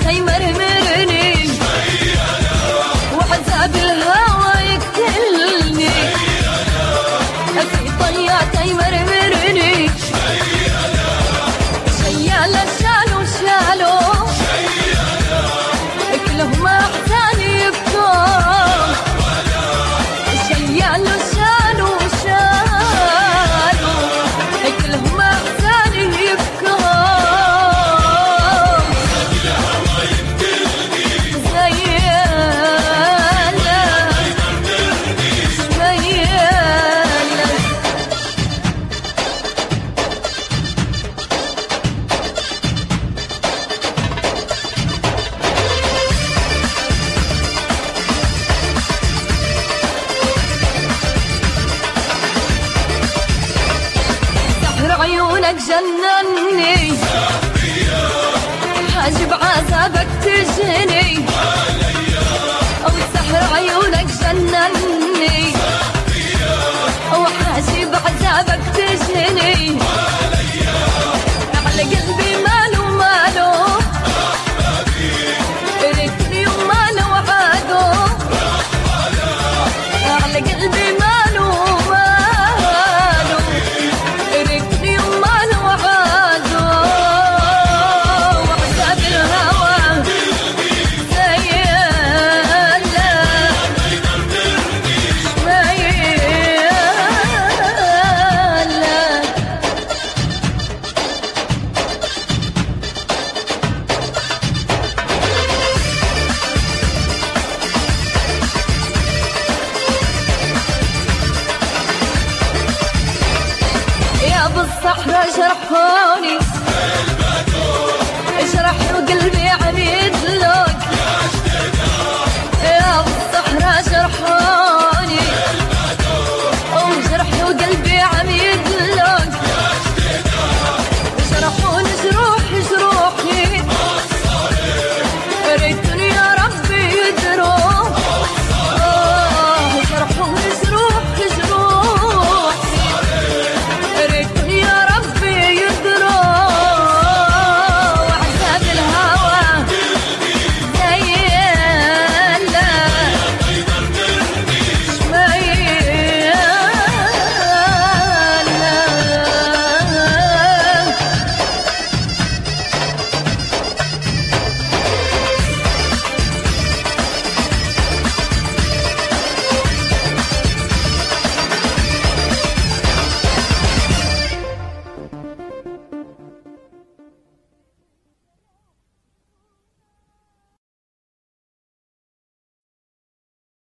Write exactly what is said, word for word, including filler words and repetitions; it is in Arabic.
يمرمرني وعذاب الهوى يقتلني في طيات يمرمرني شيالة شالوا شالوا كلهم أحزاني يبكون شيالة شالوا شالوا كلهم أحزاني يبكون عيونك جنني حاجب عذابك تجني أو سحر عيونك جنني أو حاجب عذابك تجني على قلبي ماله ماله ركني وماله وعاده على قلبي ماله بالصحراء جرحوني